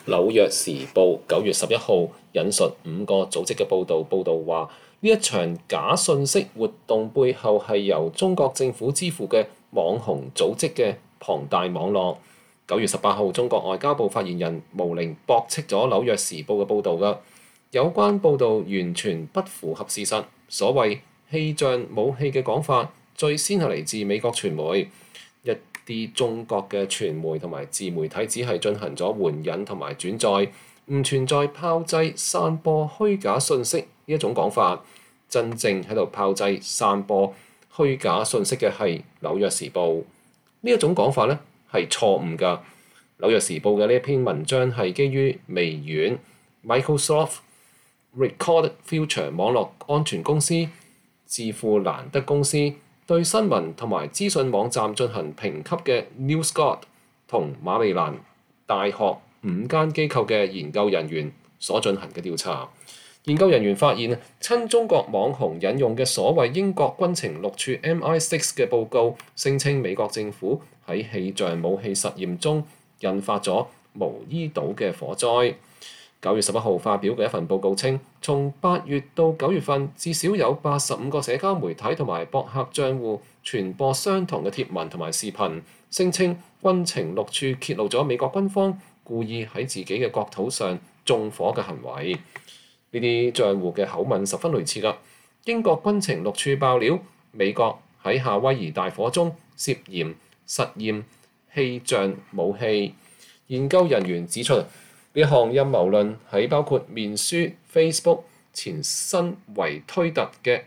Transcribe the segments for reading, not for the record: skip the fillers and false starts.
紐約時報9月11號引述5個組織嘅報導話，呢一場假訊息活動背後係由中國政府支付嘅網紅組織嘅龐大網絡。9月18號，中國外交部發言人毛寧駁斥咗紐約時報嘅報導㗎，有關報導完全不符合事實。所謂氣象武器嘅講法，最先係嚟自美國傳媒。一啲中國嘅傳媒同埋自媒體只係進行咗援引同埋轉載，唔存在炮製、散播虛假信息呢一種講法。真正喺度炮製、散播虛假信息嘅係紐約時報。呢一種講法咧係錯誤㗎。紐約時報嘅呢一篇文章係基於微軟、Microsoft、Recorded Future 網絡安全公司、智庫蘭德公司對新聞同埋資訊網站進行評級嘅 NewsGuard 同馬里蘭大學5間機構嘅研究人員所進行嘅調查。研究人員發現，親中國網紅引用嘅所謂英國軍情六處 MI6 嘅報告，聲稱美國政府喺氣象武器實驗中引發咗毛伊島嘅火災。9月11號發表嘅一份報告稱，從8月到9月份，至少有85個社交媒體同埋博客帳戶傳播相同嘅貼文同埋視頻，聲稱軍情六處揭露咗美國軍方故意喺自己嘅國土上縱火嘅行為。呢啲帳戶嘅口吻十分類似㗎。英國軍情六處爆料，美國喺夏威夷大火中涉嫌實驗氣象武器。研究人員指出，呢項陰謀論喺包括面書、Facebook、前身為推特嘅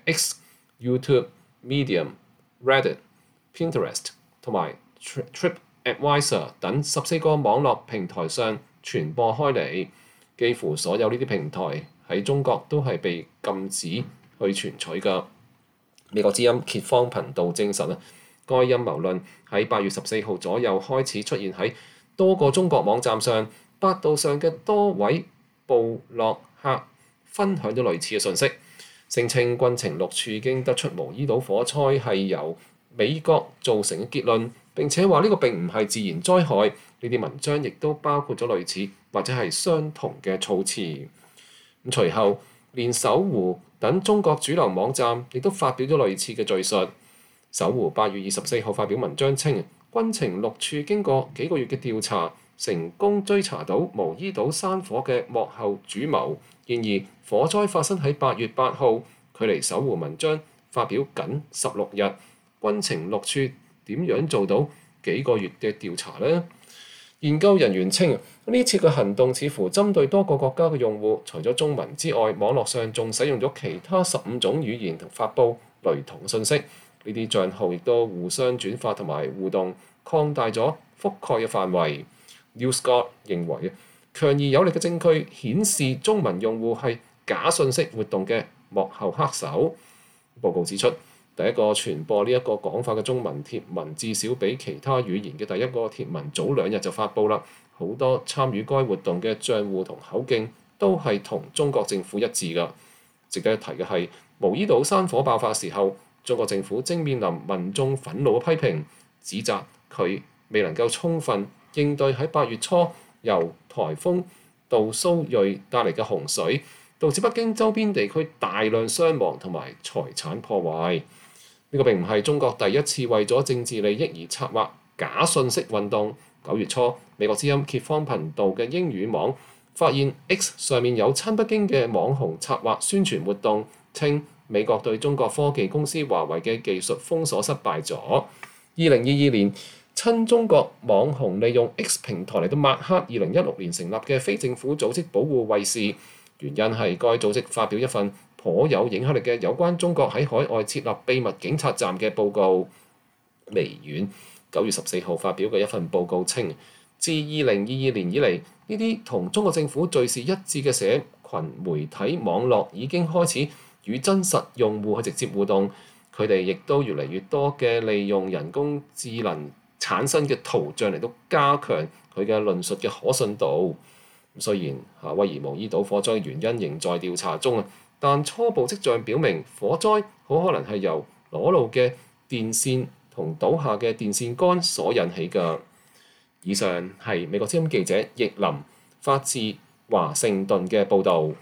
X、YouTube、Medium、Reddit、Pinterest 同埋 TripAdvisor 等14個網絡平台上傳播開嚟。幾乎所有呢啲平台喺中國都係被禁止去傳取㗎。美國之音揭方頻道證實啊，該陰謀論喺8月14號左右開始出現喺多個中國網站上。百度上嘅多位部落客分享咗類似嘅信息，聲稱軍情六處已經得出毛伊島火災係由美國造成嘅結論，並且話呢個並唔係自然災害。呢啲文章亦都包括咗類似或者係相同嘅措辭。咁隨後，連搜狐等中國主流網站亦都發表咗類似嘅敘述。搜狐8月24號發表文章稱，軍情六處經過幾個月嘅調查，成功追查到毛伊島山火嘅幕後主謀。然而，火災發生喺8月8號，距離搜狐文章發表僅16日。軍情六處點樣做到幾個月嘅調查呢？研究人員稱，呢次嘅行動似乎針對多個國家嘅用戶，除咗中文之外，網絡上仲使用咗其他15種語言同發布雷同嘅信息。呢啲帳號亦都互相轉發同埋互動，擴大咗覆蓋嘅範圍。NewsGuard 認為，強而有力嘅證據顯示中文用戶係假信息活動嘅幕後黑手。報告指出，第一個傳播呢一個講法嘅中文貼文，至少比其他語言嘅第一個貼文早2日就發布啦。好多參與該活動嘅帳戶同口徑都係同中國政府一致㗎。值得一提嘅係，毛伊島山火爆發時候，中國政府正面臨民眾憤怒嘅批評，指責佢未能夠充分應對喺8月初由颱風杜蘇芮帶嚟嘅洪水，導致北京周邊地區大量傷亡同埋財產破壞。呢個並唔係中國第一次為咗政治利益而策劃假信息運動。9月初，美國之音揭方頻道嘅英語網發現 X 上面有親北京嘅網紅策劃宣傳活動，稱美國對中國科技公司華為嘅技術封鎖失敗咗。2022年，親中國網紅利用 X 平台嚟到抹黑2016年成立嘅非政府組織保護衛士，原因係該組織發表一份頗有影響力嘅有關中國喺海外設立秘密警察站嘅報告。微軟9月14號發表嘅一份報告稱，自2022年以嚟，呢啲同中國政府敘事一致嘅社群媒體網絡已經開始與真實用戶去直接互動，佢哋亦都越嚟越多嘅利用人工智能產生嘅圖像嚟到加強佢嘅論述嘅可信度。雖然夏威夷毛伊島火災嘅原因仍在調查中啊，但初步跡象表明火災好可能係由裸露嘅電線同倒下嘅電線桿所引起㗎。以上係美國之音記者易林發自華盛頓嘅報導。